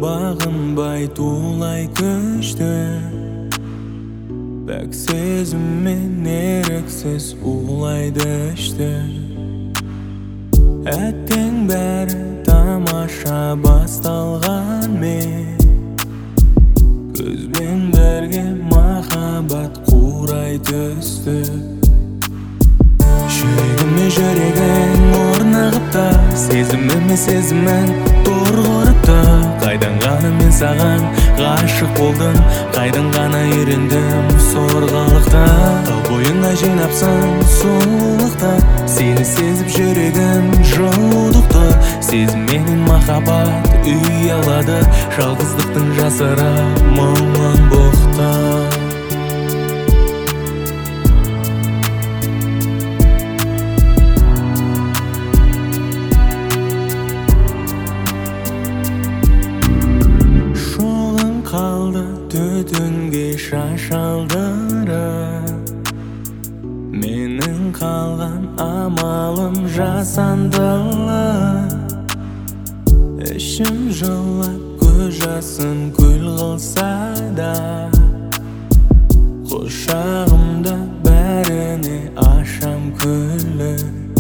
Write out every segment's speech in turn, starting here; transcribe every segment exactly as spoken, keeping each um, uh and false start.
Bağınbay tuğlay köştü Bak sezimmen ereksiz uğlaydı işte Әттең бәрі тамаша басталған мен Көзбен бірге махаббат қурай түсті Жүрегіме жүрегің орнығып та Сезіміме сезімін торғырып та Қайдан ғана мен саған ғашық болдым Қайдан ғана үйрендім сорғалықта Тал бойына жинапсың сұлулықта Сені сезіп жүрегім жылудықты Сезім менен махаббат үй алады Жалғыздықтың жасыра мұңын бұқты Жолың қалды түтінге шашалдырып Менің қалған амалым жасандылы Ішім жылап көз жасын көл қылса да Құшағымда бәріне ашам күлі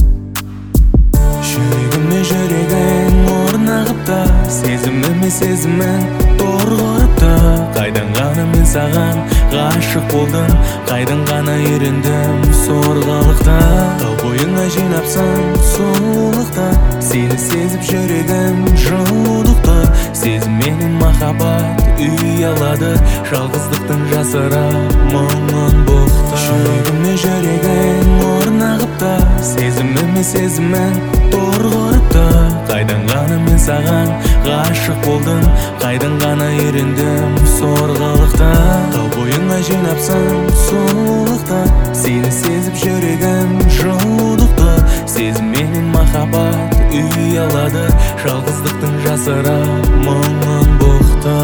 Жүрегіме жүрегің орнығып та Сезіміме сезімін торғырып та Қайдан ғана мен саған ғашық болдым Қайдан ғана үйрендім сорғалықта Тал бойына жинапсың сұлулықта Сені сезіп жүрегім жылудықты Сезім менен махаббат үй алады Жалғыздықтың жасыра мұңын бұқты Жүрегіме жүрегің орнығып та Сезіміме сезімін торғырып та Қайдан ғана мен саған ғашық болдым Қайдан ғана үйрендім сорғалықта Тал бойына жинапсың сұлулықта Сені сезіп жүрегім жылудықты Сезім менен махаббат үй алады Жалғыздықтың жасыра мұңын бұқты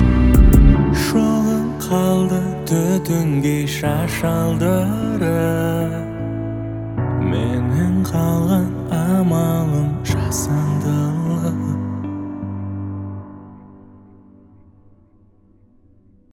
Жолың қалды түтінге шашалдырып